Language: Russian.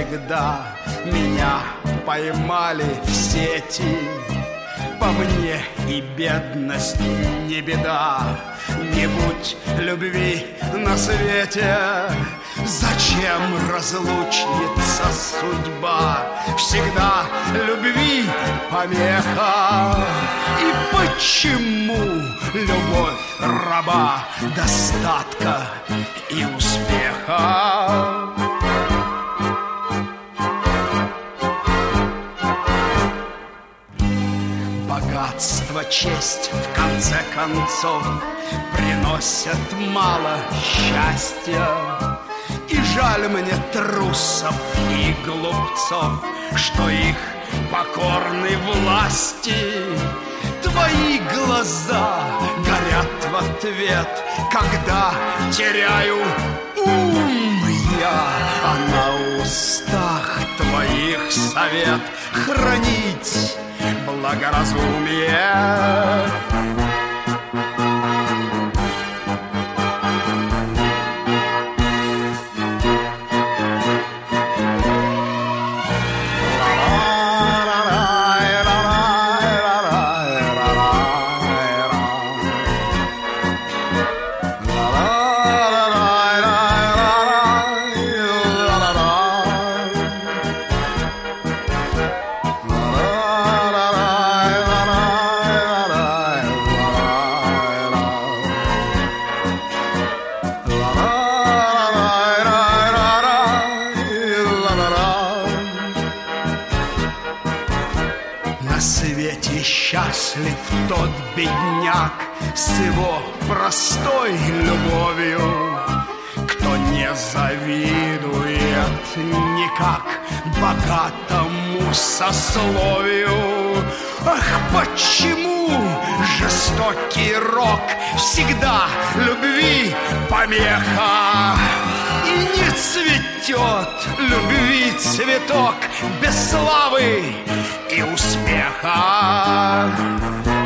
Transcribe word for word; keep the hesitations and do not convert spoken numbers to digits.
навсегда. Меня поймали в сети, по мне и бедность не беда. Не будь любви на свете, зачем разлучница судьба? Всегда любви помеха. И почему любовь раба достатка и успеха? Богатство, честь, в конце концов, приносят мало счастья. И жаль мне трусов и глупцов, что их покорны власти. Твои глаза горят в ответ, когда теряю ум я. А на устах твоих совет хранить благоразумие. На свете счастлив тот бедняк с его простой любовью, кто не завидует никак богатому сословию. Ах, почему жестокий рок всегда любви помеха? И не цветет любви цветок без славы и успеха.